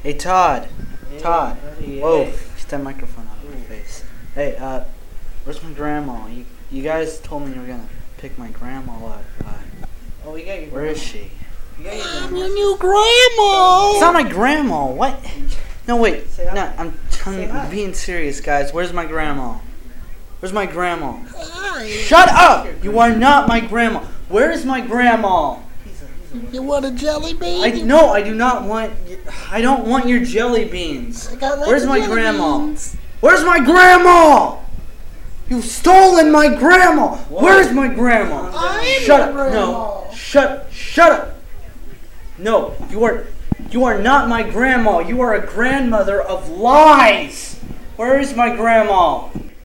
Hey, Todd. Hey, Todd. buddy, Whoa, hey. get that microphone out of my face. Hey, where's my grandma? You guys told me you were gonna pick my grandma up. Oh, we got your Where is she? You got your I'm grandma. your new grandma. It's not my grandma. What? No, wait. Say hi. No, I'm Say hi. being serious, guys. Where's my grandma? Where's my grandma? Hi. Shut up! You are not my grandma. Where is my grandma? He's a You want a jelly bean? I do not want. I don't want your jelly beans. I got lots Where's of my jelly grandma? beans. Where's my grandma? You've stolen my grandma. Where's my grandma? I am Shut your up! grandma. No! Shut up! No, you are not my grandma. You are a grandmother of lies. Where is my grandma?